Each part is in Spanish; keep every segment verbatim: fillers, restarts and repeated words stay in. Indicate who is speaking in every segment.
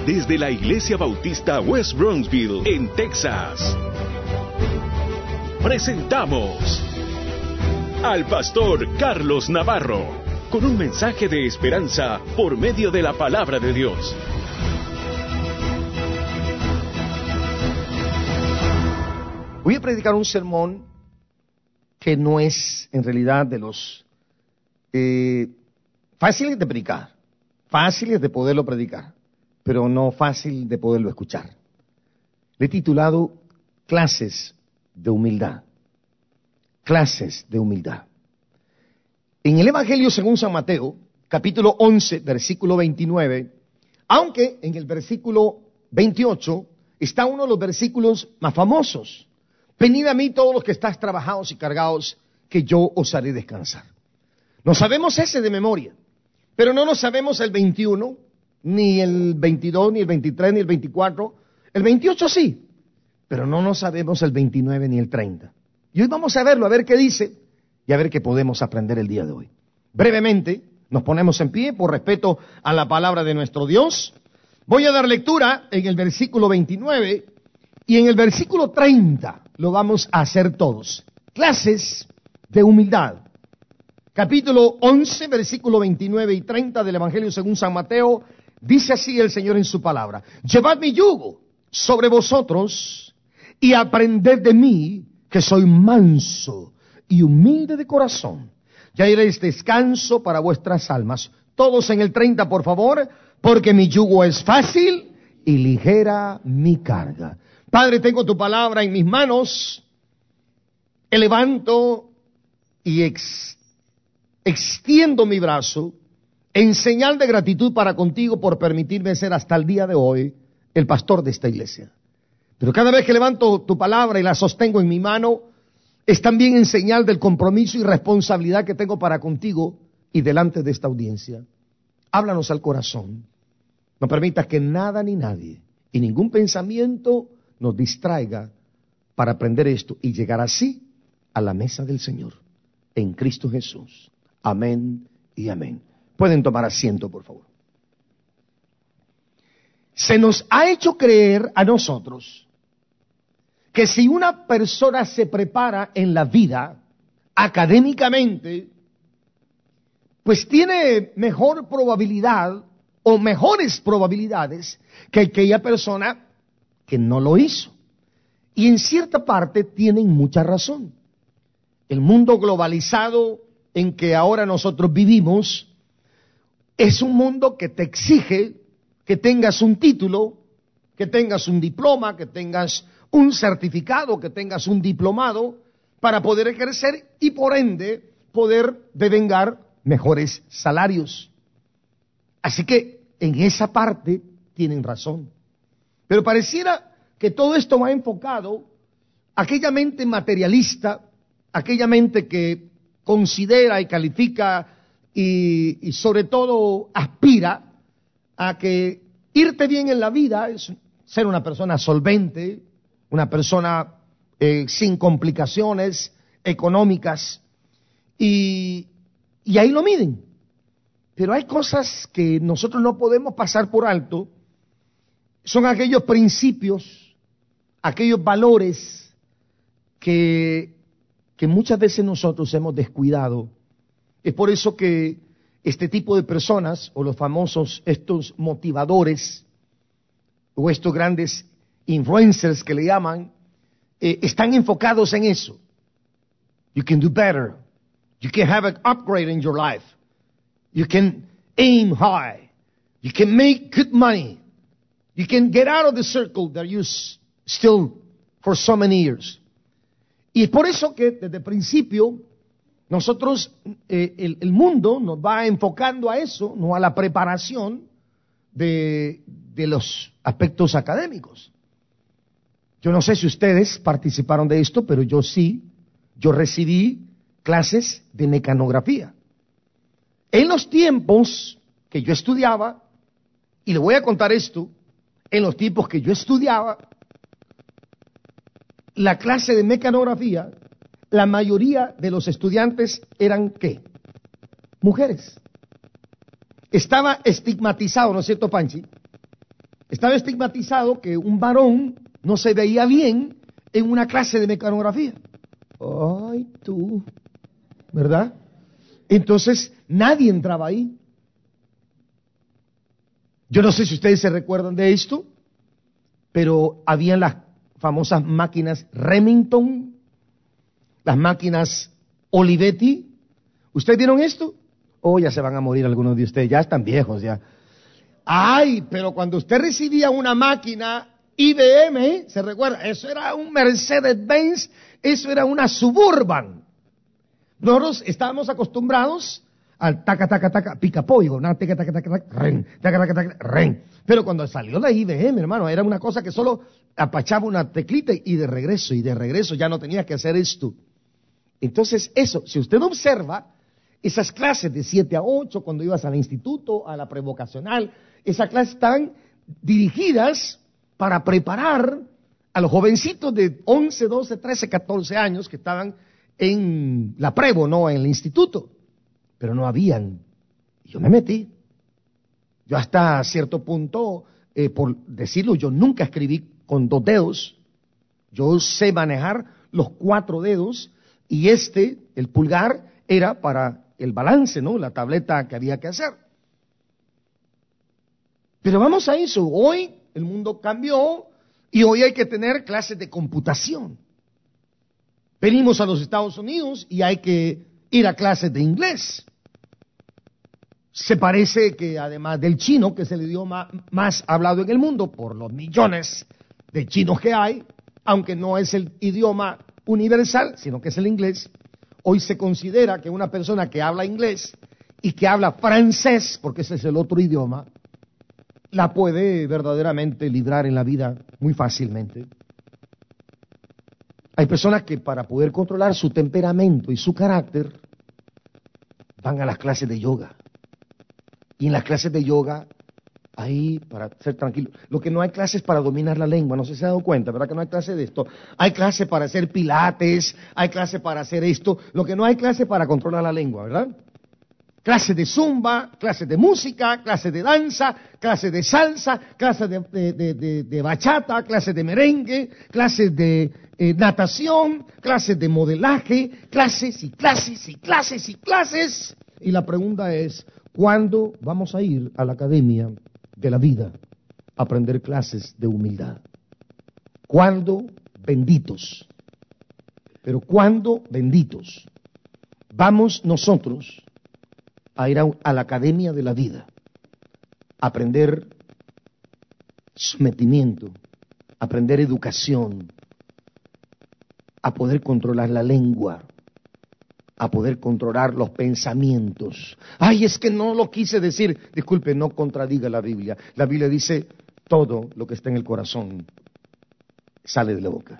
Speaker 1: desde la Iglesia Bautista West Bronxville, en Texas. Presentamos al pastor Carlos Navarro, con un mensaje de esperanza por medio de la palabra de Dios.
Speaker 2: Voy a predicar un sermón que no es en realidad de los eh, fáciles de predicar, fáciles de poderlo predicar, pero no fácil de poderlo escuchar. Le he titulado Clases de Humildad. Clases de Humildad. En el Evangelio según San Mateo, capítulo once, versículo veintinueve, aunque en el versículo veintiocho está uno de los versículos más famosos. Venid a mí todos los que estáis trabajados y cargados, que yo os haré descansar. No sabemos ese de memoria, pero no nos sabemos el veintiuno, ni el veintidós, ni el veintitrés, ni el veinticuatro. El veintiocho sí, pero no nos sabemos el veintinueve ni el treinta. Y hoy vamos a verlo, a ver qué dice y a ver qué podemos aprender el día de hoy. Brevemente, nos ponemos en pie por respeto a la palabra de nuestro Dios. Voy a dar lectura en el versículo veintinueve y en el versículo treinta. Lo vamos a hacer todos. Clases de humildad. Capítulo once, versículo veintinueve y treinta del Evangelio según San Mateo. Dice así el Señor en su palabra: Llevad mi yugo sobre vosotros y aprended de mí, que soy manso y humilde de corazón. Ya haréis descanso para vuestras almas. Todos en el treinta, por favor, porque mi yugo es fácil y ligera mi carga. Padre, tengo tu palabra en mis manos, levanto y ex, extiendo mi brazo en señal de gratitud para contigo por permitirme ser hasta el día de hoy el pastor de esta iglesia. Pero cada vez que levanto tu palabra y la sostengo en mi mano, es también en señal del compromiso y responsabilidad que tengo para contigo y delante de esta audiencia. Háblanos al corazón. No permitas que nada ni nadie y ningún pensamiento nos distraiga para aprender esto y llegar así a la mesa del Señor, en Cristo Jesús. Amén y amén. Pueden tomar asiento, por favor. Se nos ha hecho creer a nosotros que si una persona se prepara en la vida académicamente, pues tiene mejor probabilidad o mejores probabilidades que aquella persona que no lo hizo. Y en cierta parte tienen mucha razón. El mundo globalizado en que ahora nosotros vivimos es un mundo que te exige que tengas un título, que tengas un diploma, que tengas un certificado, que tengas un diplomado para poder ejercer y por ende poder devengar mejores salarios. Así que en esa parte tienen razón. Pero pareciera que todo esto va enfocado a aquella mente materialista, aquella mente que considera y califica y, y sobre todo aspira a que irte bien en la vida es ser una persona solvente, una persona eh, sin complicaciones económicas, y, y ahí lo miden. Pero hay cosas que nosotros no podemos pasar por alto. Son aquellos principios, aquellos valores que, que muchas veces nosotros hemos descuidado. Es por eso que este tipo de personas, o los famosos, estos motivadores, o estos grandes influencers que le llaman, eh, están enfocados en eso. You can do better. You can have an upgrade in your life. You can aim high. You can make good money. You can get out of the circle that you still for so many years. Y es por eso que desde el principio nosotros, eh, el, el mundo nos va enfocando a eso, no a la preparación de, de los aspectos académicos. Yo no sé si ustedes participaron de esto, pero yo sí, yo recibí clases de mecanografía. En los tiempos que yo estudiaba, y le voy a contar esto, en los tiempos que yo estudiaba, la clase de mecanografía, la mayoría de los estudiantes eran, ¿qué? Mujeres. Estaba estigmatizado, ¿no es cierto, Panchi? estaba estigmatizado que un varón no se veía bien en una clase de mecanografía. Ay, tú, ¿verdad? Entonces, nadie entraba ahí. Yo no sé si ustedes se recuerdan de esto, pero habían las famosas máquinas Remington, las máquinas Olivetti. ¿Ustedes vieron esto? Oh, ya se van a morir algunos de ustedes, ya están viejos ya. Ay, pero cuando usted recibía una máquina I B M, ¿se recuerda? Eso era un Mercedes-Benz, eso era una Suburban. Nosotros estábamos acostumbrados al taca, taca, taca, pica pollo, taca, taca, taca, taca, ren, taca, taca, taca, ren. Pero cuando salió la I B M, hermano, era una cosa que solo apachaba una teclita y de regreso, y de regreso, ya no tenía que hacer esto. Entonces, eso, si usted observa, esas clases de siete a ocho, cuando ibas al instituto, a la prevocacional, esas clases están dirigidas para preparar a los jovencitos de once, doce, trece, catorce años que estaban en la prevo, no en el instituto. Pero no habían. Yo me metí. Yo hasta cierto punto, eh, por decirlo, yo nunca escribí con dos dedos. Yo sé manejar los cuatro dedos y este, el pulgar, era para el balance, ¿no? La tableta que había que hacer. Pero vamos a eso. Hoy el mundo cambió y hoy hay que tener clases de computación. Venimos a los Estados Unidos y hay que ir a clases de inglés. Se parece que además del chino, que es el idioma más hablado en el mundo por los millones de chinos que hay, aunque no es el idioma universal, sino que es el inglés, hoy se considera que una persona que habla inglés y que habla francés, porque ese es el otro idioma, la puede verdaderamente librar en la vida muy fácilmente. Hay personas que para poder controlar su temperamento y su carácter van a las clases de yoga. Y en las clases de yoga, ahí para ser tranquilo. Lo que no hay clases para dominar la lengua, no sé si se ha dado cuenta, ¿verdad que no hay clase de esto? Hay clase para hacer pilates, hay clase para hacer esto. Lo que no hay clase para controlar la lengua, ¿verdad? Clases de zumba, clases de música, clases de danza, clases de salsa, clases de, de, de, de, de bachata, clases de merengue, clases de eh, natación, clases de modelaje, clases y clases y clases y clases. Y la pregunta es, ¿cuándo vamos a ir a la academia de la vida a aprender clases de humildad? ¿Cuándo, benditos? Pero ¿cuándo, benditos, vamos nosotros a ir a, a la academia de la vida, a aprender sometimiento, a aprender educación, a poder controlar la lengua, a poder controlar los pensamientos? Ay, es que no lo quise decir. Disculpe, no contradiga la Biblia. La Biblia dice, todo lo que está en el corazón sale de la boca.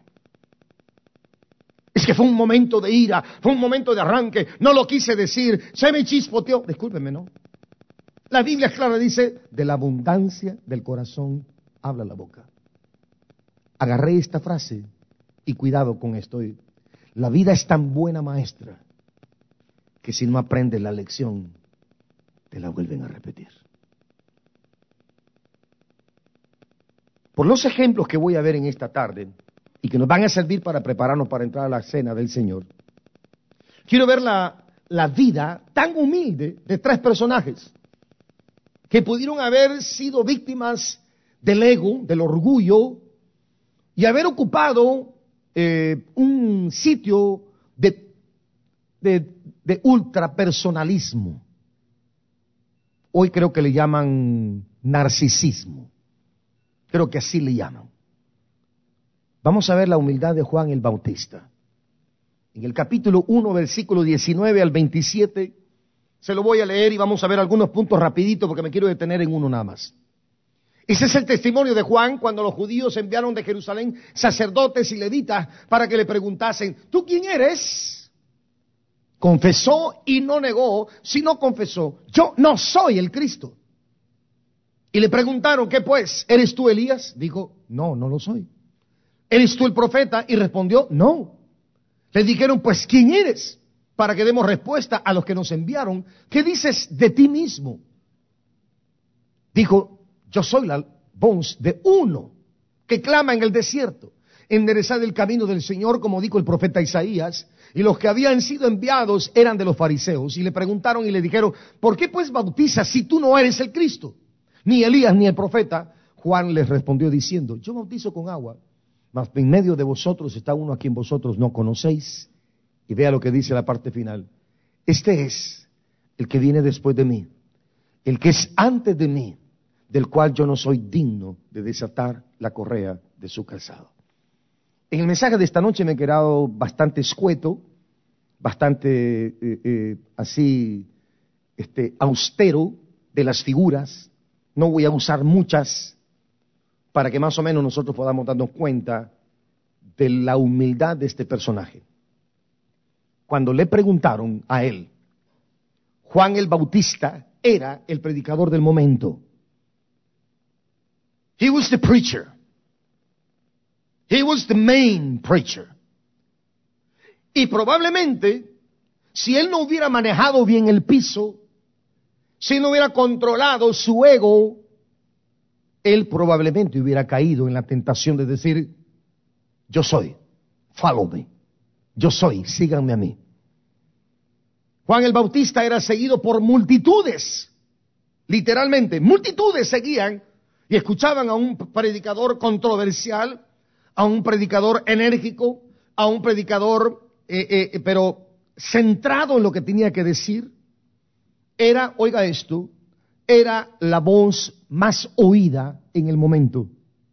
Speaker 2: Es que fue un momento de ira, fue un momento de arranque, no lo quise decir, se me chispoteó. Discúlpeme, ¿no? La Biblia clara dice, de la abundancia del corazón habla la boca. Agarré esta frase y cuidado con esto. La vida es tan buena maestra que si no aprendes la lección, te la vuelven a repetir. Por los ejemplos que voy a ver en esta tarde, y que nos van a servir para prepararnos para entrar a la cena del Señor, quiero ver la, la vida tan humilde de tres personajes que pudieron haber sido víctimas del ego, del orgullo, y haber ocupado eh, un sitio de, de, de ultrapersonalismo. Hoy creo que le llaman narcisismo. Creo que así le llaman. Vamos a ver la humildad de Juan el Bautista. En el capítulo uno, versículo diecinueve al veintisiete, se lo voy a leer y vamos a ver algunos puntos rapidito porque me quiero detener en uno nada más. Ese es el testimonio de Juan cuando los judíos enviaron de Jerusalén sacerdotes y levitas para que le preguntasen, ¿tú quién eres? Confesó y no negó, sino confesó, yo no soy el Cristo. Y le preguntaron, ¿qué pues? ¿Eres tú Elías? Dijo, no, no lo soy. ¿Eres tú el profeta? Y respondió, no. Le dijeron, pues, ¿quién eres? Para que demos respuesta a los que nos enviaron. ¿Qué dices de ti mismo? Dijo, yo soy la voz de uno que clama en el desierto: enderezad el camino del Señor, como dijo el profeta Isaías. Y los que habían sido enviados eran de los fariseos, y le preguntaron y le dijeron: ¿por qué pues bautizas si tú no eres el Cristo, ni Elías, ni el profeta? Juan les respondió diciendo: yo bautizo con agua, mas en medio de vosotros está uno a quien vosotros no conocéis. Y vea lo que dice la parte final: este es el que viene después de mí, el que es antes de mí, del cual yo no soy digno de desatar la correa de su calzado. En el mensaje de esta noche me he quedado bastante escueto, bastante eh, eh, así este, austero de las figuras. No voy a usar muchas para que más o menos nosotros podamos darnos cuenta de la humildad de este personaje. Cuando le preguntaron a él, Juan el Bautista era el predicador del momento. He was the preacher. He was the main preacher. Y probablemente, si él no hubiera manejado bien el piso, si no hubiera controlado su ego, él probablemente hubiera caído en la tentación de decir: yo soy, follow me. Yo soy, síganme a mí. Juan el Bautista era seguido por multitudes, literalmente, multitudes seguían y escuchaban a un predicador controversial, a un predicador enérgico, a un predicador, eh, eh, pero centrado en lo que tenía que decir. Era, oiga esto, era la voz más oída en el momento.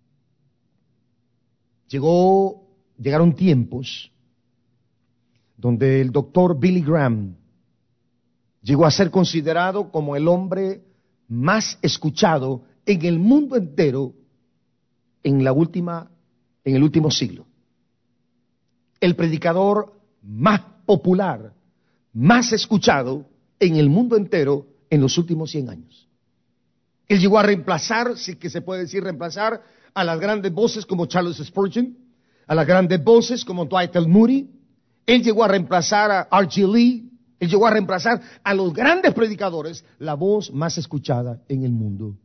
Speaker 2: Llegó, llegaron tiempos donde el doctor Billy Graham llegó a ser considerado como el hombre más escuchado en el mundo entero en la última en el último siglo. El predicador más popular, más escuchado en el mundo entero en los últimos cien años. Él llegó a reemplazar, si que se puede decir reemplazar, a las grandes voces como Charles Spurgeon, a las grandes voces como Dwight L. Moody. Él llegó a reemplazar a R G Lee. Él llegó a reemplazar a los grandes predicadores, la voz más escuchada en el mundo.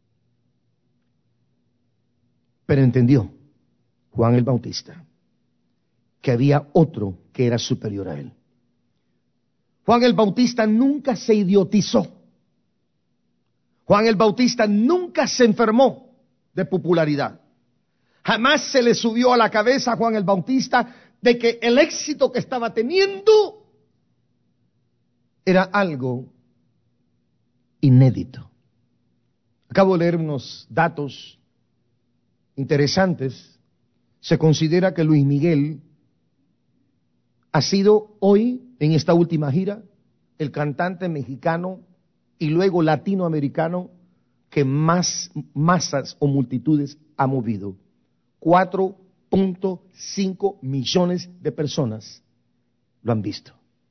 Speaker 2: Pero entendió Juan el Bautista que había otro que era superior a él. Juan el Bautista nunca se idiotizó. Juan el Bautista nunca se enfermó de popularidad. Jamás se le subió a la cabeza a Juan el Bautista de que el éxito que estaba teniendo era algo inédito. Acabo de leer unos datos interesantes. Se considera que Luis Miguel ha sido hoy, en esta última gira, el cantante mexicano y luego latinoamericano que más masas o multitudes ha movido. cuatro punto cinco millones de personas lo han visto.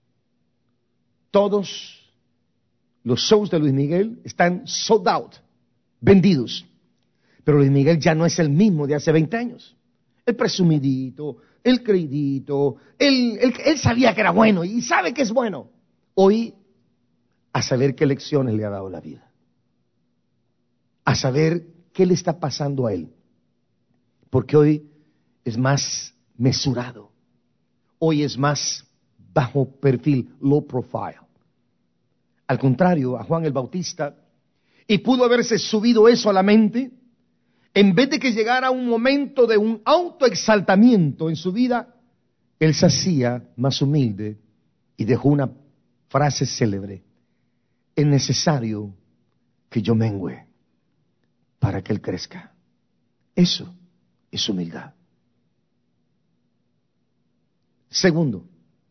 Speaker 2: Todos los shows de Luis Miguel están sold out, vendidos. Pero Luis Miguel ya no es el mismo de hace veinte años. El presumidito, el creidito, él, él, él sabía que era bueno y sabe que es bueno. Hoy, a saber qué lecciones le ha dado la vida. A saber qué le está pasando a él. Porque hoy es más mesurado. Hoy es más bajo perfil, low profile. Al contrario, a Juan el Bautista, y pudo haberse subido eso a la mente, en vez de que llegara un momento de un autoexaltamiento en su vida, él se hacía más humilde y dejó una frase célebre: es necesario que yo mengüe para que él crezca. Eso es humildad. Segundo,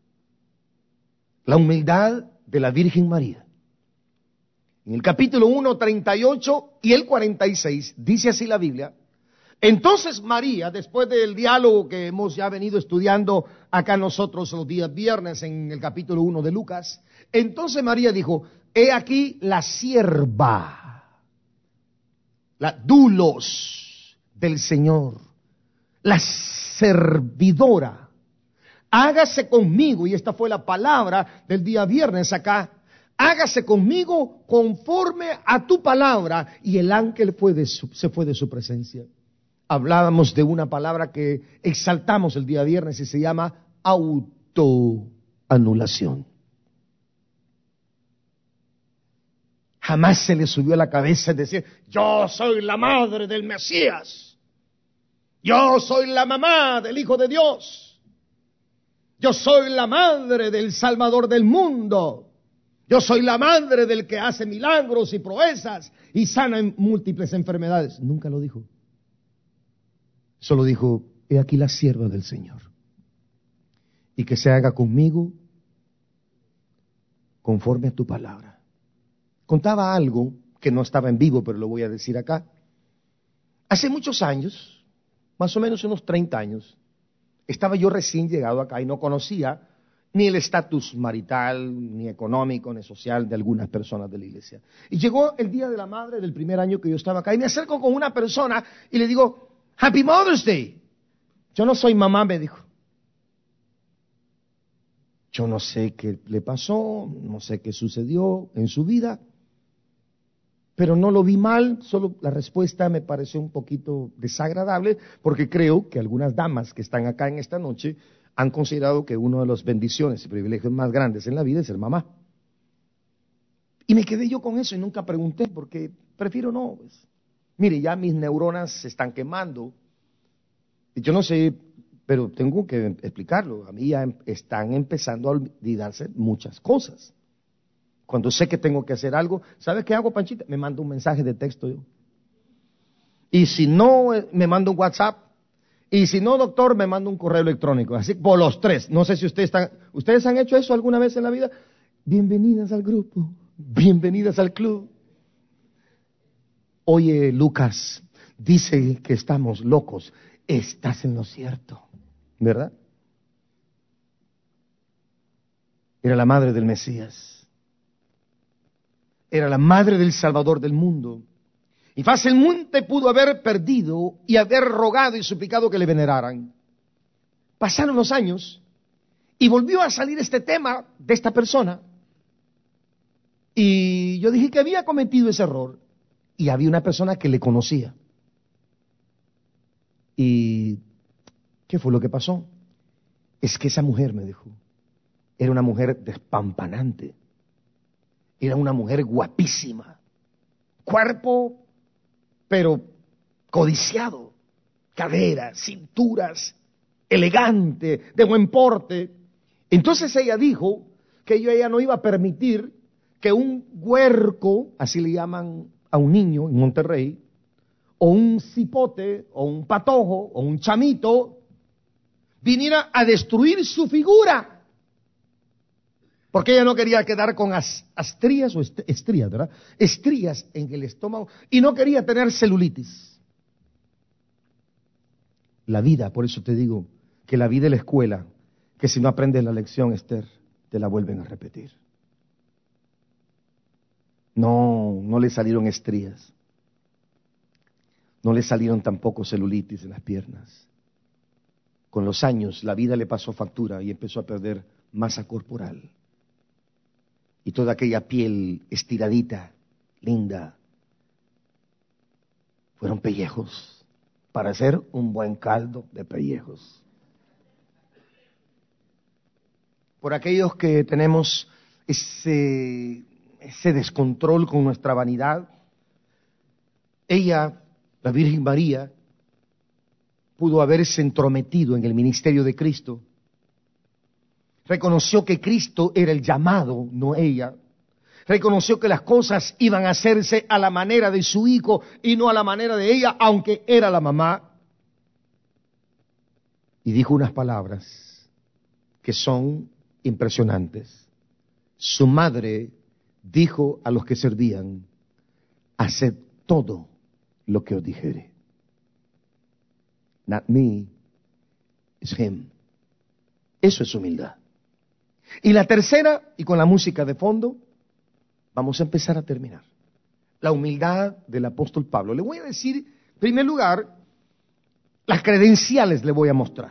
Speaker 2: la humildad de la Virgen María. En el capítulo uno, treinta y ocho y el cuarenta y seis, dice así la Biblia: entonces María, después del diálogo que hemos ya venido estudiando acá nosotros los días viernes en el capítulo uno de Lucas, entonces María dijo: he aquí la sierva, la dulos del Señor, la servidora, hágase conmigo, y esta fue la palabra del día viernes acá, hágase conmigo conforme a tu palabra. Y el ángel fue de su, se fue de su presencia. Hablábamos de una palabra que exaltamos el día viernes y se llama autoanulación. Jamás se le subió a la cabeza decir, yo soy la madre del Mesías. Yo soy la mamá del Hijo de Dios. Yo soy la madre del Salvador del mundo. Yo soy la madre del que hace milagros y proezas y sana en múltiples enfermedades. Nunca lo dijo. Solo dijo, he aquí la sierva del Señor. Y que se haga conmigo conforme a tu palabra. Contaba algo que no estaba en vivo, pero lo voy a decir acá. Hace muchos años, más o menos unos treinta años, estaba yo recién llegado acá y no conocía ni el estatus marital, ni económico, ni social de algunas personas de la iglesia. Y llegó el día de la madre del primer año que yo estaba acá y me acerco con una persona y le digo, Happy Mother's Day. Yo no soy mamá, me dijo. Yo no sé qué le pasó, no sé qué sucedió en su vida, pero no lo vi mal, solo la respuesta me pareció un poquito desagradable, porque creo que algunas damas que están acá en esta noche han considerado que una de las bendiciones y privilegios más grandes en la vida es ser mamá. Y me quedé yo con eso y nunca pregunté, porque prefiero no. Pues. Mire, ya mis neuronas se están quemando. Y yo no sé, pero tengo que explicarlo. A mí ya están empezando a olvidarse muchas cosas. Cuando sé que tengo que hacer algo, ¿sabes qué hago, Panchita? Me mando un mensaje de texto yo. Y si no, me mando un WhatsApp. Y si no, doctor, me mando un correo electrónico. Así por los tres. No sé si ustedes están, ¿ustedes han hecho eso alguna vez en la vida? Bienvenidas al grupo. Bienvenidas al club. Oye, Lucas, dice que estamos locos. Estás en lo cierto, ¿verdad? Era la madre del Mesías. Era la madre del Salvador del mundo. Y fácilmente pudo haber perdido y haber rogado y suplicado que le veneraran. Pasaron los años y volvió a salir este tema de esta persona. Y yo dije que había cometido ese error. Y había una persona que le conocía. ¿Y qué fue lo que pasó? Es que esa mujer, me dijo, era una mujer despampanante. Era una mujer guapísima. Cuerpo, pero codiciado. Caderas, cinturas, elegante, de buen porte. Entonces ella dijo que ella no iba a permitir que un huerco, así le llaman a un niño en Monterrey, o un cipote, o un patojo, o un chamito, viniera a destruir su figura. Porque ella no quería quedar con as, astrías, o est, estrías, ¿verdad? Estrías en el estómago, y no quería tener celulitis. La vida, por eso te digo, que la vida es la escuela, que si no aprendes la lección, Esther, te la vuelven a repetir. No, no le salieron estrías. No le salieron tampoco celulitis en las piernas. Con los años la vida le pasó factura y empezó a perder masa corporal. Y toda aquella piel estiradita, linda, fueron pellejos para hacer un buen caldo de pellejos. Por aquellos que tenemos ese, ese descontrol con nuestra vanidad, ella, la Virgen María, pudo haberse entrometido en el ministerio de Cristo. Reconoció que Cristo era el llamado, no ella. Reconoció que las cosas iban a hacerse a la manera de su hijo y no a la manera de ella, aunque era la mamá. Y dijo unas palabras que son impresionantes. Su madre dijo a los que servían, haced todo lo que os dijere. Not me, it's him. Eso es humildad. Y la tercera, y con la música de fondo, vamos a empezar a terminar. La humildad del apóstol Pablo. Le voy a decir, en primer lugar, las credenciales le voy a mostrar.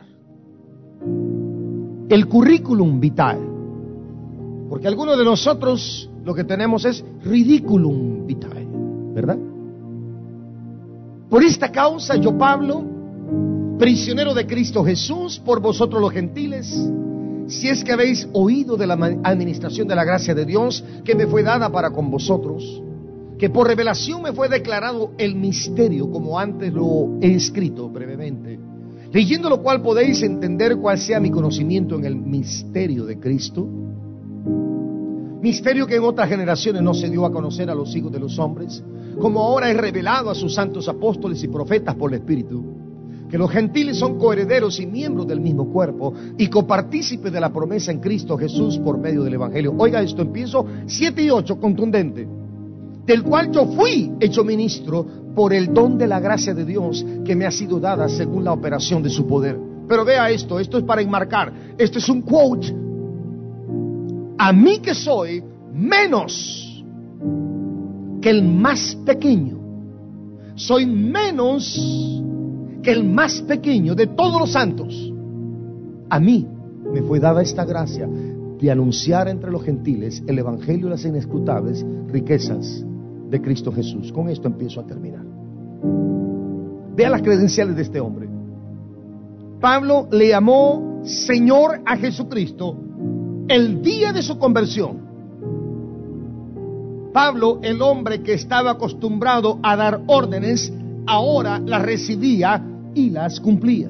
Speaker 2: El currículum vital. Porque algunos de nosotros lo que tenemos es ridiculum vitae, ¿verdad? Por esta causa yo, Pablo, prisionero de Cristo Jesús, por vosotros los gentiles, si es que habéis oído de la administración de la gracia de Dios que me fue dada para con vosotros, que por revelación me fue declarado el misterio, como antes lo he escrito brevemente, leyendo lo cual podéis entender cuál sea mi conocimiento en el misterio de Cristo, misterio que en otras generaciones no se dio a conocer a los hijos de los hombres, como ahora es revelado a sus santos apóstoles y profetas por el Espíritu, que los gentiles son coherederos y miembros del mismo cuerpo y copartícipes de la promesa en Cristo Jesús por medio del Evangelio. Oiga esto, empiezo siete y ocho, contundente. Del cual yo fui hecho ministro por el don de la gracia de Dios que me ha sido dada según la operación de su poder. Pero vea esto, esto es para enmarcar, esto es un quote. A mí que soy menos que el más pequeño, soy menos que el más pequeño de todos los santos. A mí me fue dada esta gracia de anunciar entre los gentiles el evangelio de las inescrutables riquezas de Cristo Jesús. Con esto empiezo a terminar. Vea las credenciales de este hombre. Pablo le llamó Señor a Jesucristo el día de su conversión. Pablo, el hombre que estaba acostumbrado a dar órdenes, ahora las recibía y las cumplía.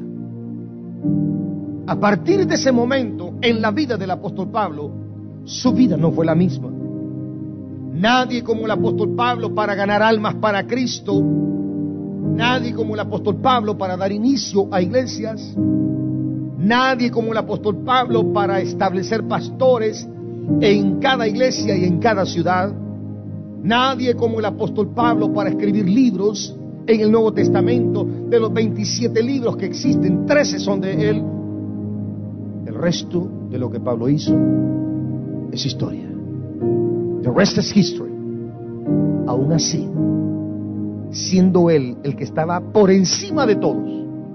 Speaker 2: A partir de ese momento, en la vida del apóstol Pablo, su vida no fue la misma. Nadie como el apóstol Pablo para ganar almas para Cristo, nadie como el apóstol Pablo para dar inicio a iglesias, nadie como el apóstol Pablo para establecer pastores en cada iglesia y en cada ciudad, nadie como el apóstol Pablo para escribir libros en el Nuevo Testamento. De los veintisiete libros que existen, trece son de él. El resto de lo que Pablo hizo es historia. The rest is history. Aún así, siendo él el que estaba por encima de todos,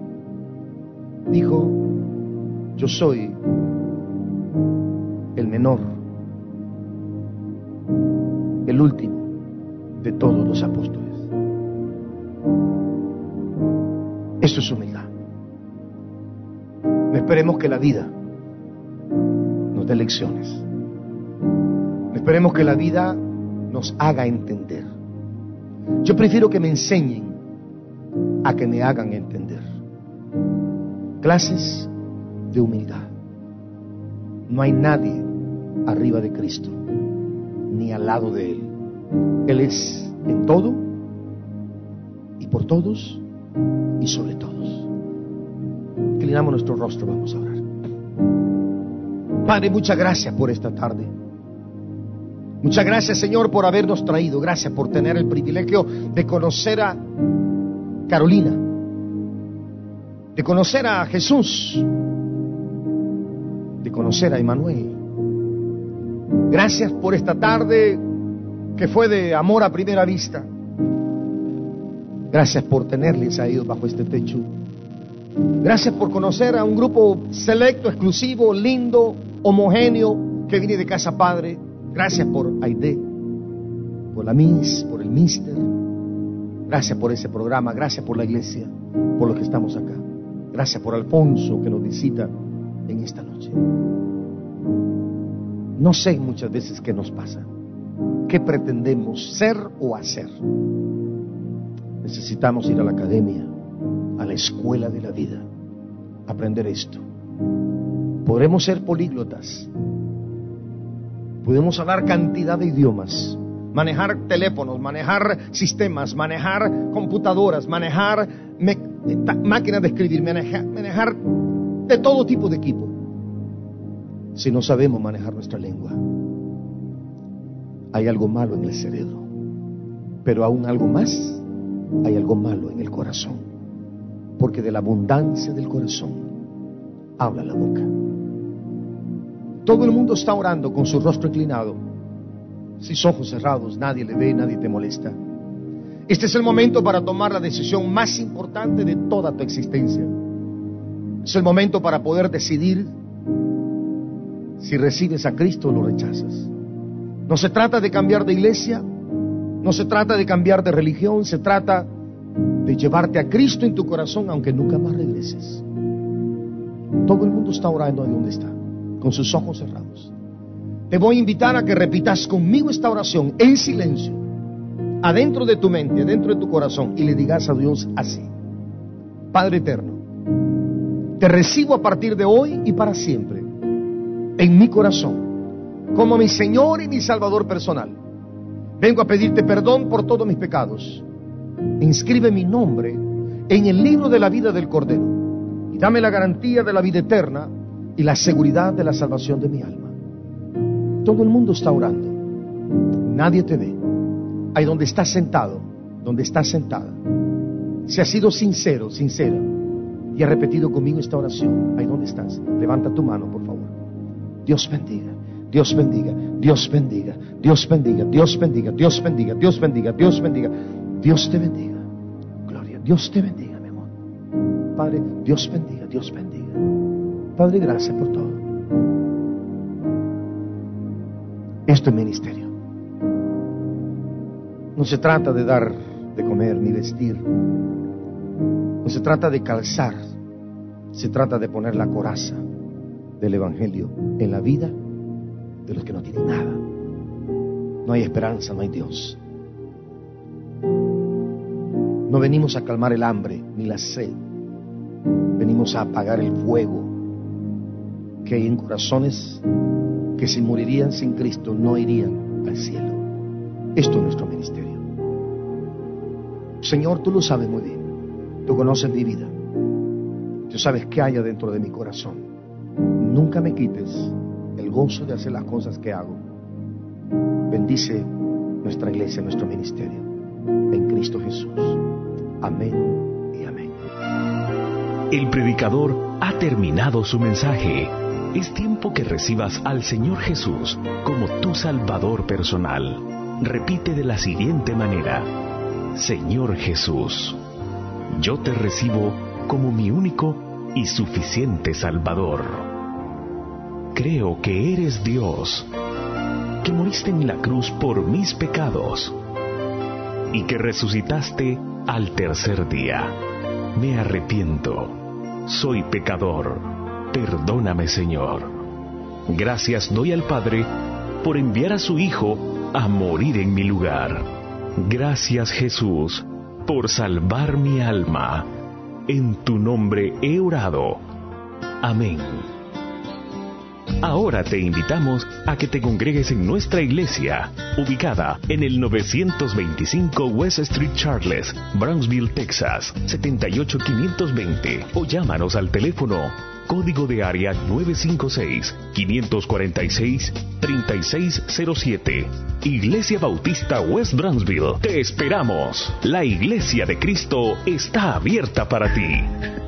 Speaker 2: dijo: yo soy el menor, el último de todos los apóstoles. Eso es humildad. No esperemos que la vida nos dé lecciones. No esperemos que la vida nos haga entender. Yo prefiero que me enseñen a que me hagan entender. Clases de humildad. No hay nadie arriba de Cristo, ni al lado de Él. Él es en todo y por todos y sobre todos. Inclinamos nuestro rostro, vamos a orar. Padre, muchas gracias por esta tarde. Muchas gracias, Señor, por habernos traído. Gracias por tener el privilegio de conocer a Carolina, de conocer a Jesús, de conocer a Emmanuel. Gracias por esta tarde que fue de amor a primera vista. Gracias por tenerles a ellos bajo este techo. Gracias por conocer a un grupo selecto, exclusivo, lindo, homogéneo, que viene de casa padre. Gracias por Aide, por la Miss, por el Mister. Gracias por ese programa, gracias por la iglesia, por los que estamos acá. Gracias por Alfonso, que nos visita en esta noche. No sé muchas veces qué nos pasa, qué pretendemos ser o hacer. Necesitamos ir a la academia, a la escuela de la vida, aprender esto. Podremos ser políglotas, podemos hablar cantidad de idiomas, manejar teléfonos, manejar sistemas, manejar computadoras, manejar me, ta, máquinas de escribir, manejar, manejar de todo tipo de equipo. Si no sabemos manejar nuestra lengua, hay algo malo en el cerebro, pero aún algo más, hay algo malo en el corazón, porque de la abundancia del corazón habla la boca. Todo el mundo está orando con su rostro inclinado, sus ojos cerrados, nadie le ve, nadie te molesta. Este es el momento para tomar la decisión más importante de toda tu existencia. Es el momento para poder decidir si recibes a Cristo o lo rechazas. No se trata de cambiar de iglesia, no se trata de cambiar de religión, se trata de llevarte a Cristo en tu corazón, aunque nunca más regreses. Todo el mundo está orando ahí donde está, con sus ojos cerrados. Te voy a invitar a que repitas conmigo esta oración en silencio, adentro de tu mente, adentro de tu corazón, y le digas a Dios así: Padre eterno, te recibo a partir de hoy y para siempre en mi corazón como mi Señor y mi Salvador personal. Vengo a pedirte perdón por todos mis pecados. Inscribe mi nombre en el libro de la vida del Cordero y dame la garantía de la vida eterna y la seguridad de la salvación de mi alma. Todo el mundo está orando, nadie te ve. Ahí donde estás sentado, donde estás sentada, si has sido sincero, sincera y has repetido conmigo esta oración, ahí donde estás, levanta tu mano, por favor. Dios bendiga, Dios bendiga, Dios bendiga, Dios bendiga, Dios bendiga, Dios bendiga, Dios bendiga, Dios bendiga, Dios te bendiga. Gloria, Dios te bendiga, mi amor. Padre, Dios bendiga, Dios bendiga. Padre, gracias por todo. Esto es ministerio. No se trata de dar de comer ni vestir. No se trata de calzar. Se trata de poner la coraza del Evangelio en la vida de los que no tienen nada. No hay esperanza, no hay Dios. No venimos a calmar el hambre ni la sed. Venimos a apagar el fuego que hay en corazones que si morirían sin Cristo no irían al cielo. Esto es nuestro ministerio. Señor, tú lo sabes muy bien. Tú conoces mi vida. Tú sabes qué hay adentro de mi corazón. Nunca me quites el gozo de hacer las cosas que hago. Bendice nuestra iglesia, nuestro ministerio. En Cristo Jesús. Amén y amén.
Speaker 1: El predicador ha terminado su mensaje. Es tiempo que recibas al Señor Jesús como tu Salvador personal. Repite de la siguiente manera: Señor Jesús, yo te recibo como mi único y suficiente Salvador. Creo que eres Dios, que moriste en la cruz por mis pecados y que resucitaste al tercer día. Me arrepiento, soy pecador. Perdóname, Señor. Gracias doy al Padre por enviar a su Hijo a morir en mi lugar. Gracias, Jesús, por salvar mi alma. En tu nombre he orado. Amén. Ahora te invitamos a que te congregues en nuestra iglesia, ubicada en el novecientos veinticinco West Street Charles, Brownsville, Texas, setenta y ocho quinientos veinte, o llámanos al teléfono código de área nueve cinco seis, cinco cuatro seis, tres seis cero siete. Iglesia Bautista West Brownsville. Te esperamos. La Iglesia de Cristo está abierta para ti.